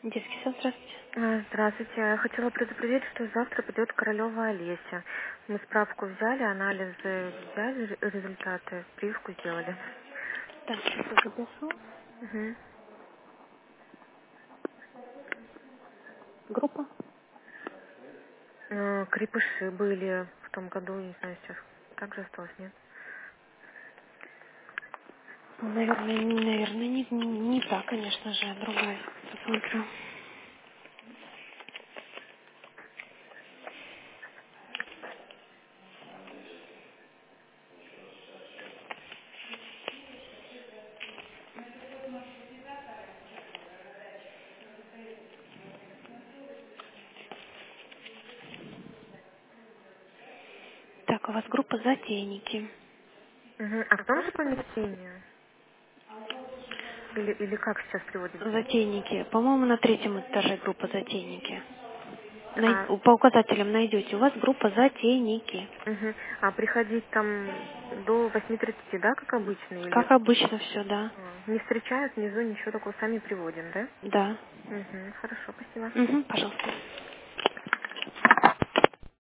Детский сад, здравствуйте. Здравствуйте. Я хотела предупредить, что завтра придет Королева Олеся. Мы справку взяли, анализы взяли, результаты, прививку сделали. Так, сейчас запишу. Угу. Группа? Крепыши были в том году, не знаю, сейчас так же осталось, нет? Наверное, не та, конечно же, а другая. Посмотрю. Так, у вас группа затейники. Угу. А в том же помещении? Или как сейчас приводится? Затейники. По-моему, на третьем этаже группа затейники. А, По указателям найдете. У вас группа затейники. угу. А приходить там до 8:30, да, как обычно? Или Как обычно все, да. не встречают внизу, ничего такого, сами приводим, да? Да. Угу. Хорошо, спасибо. Угу, пожалуйста.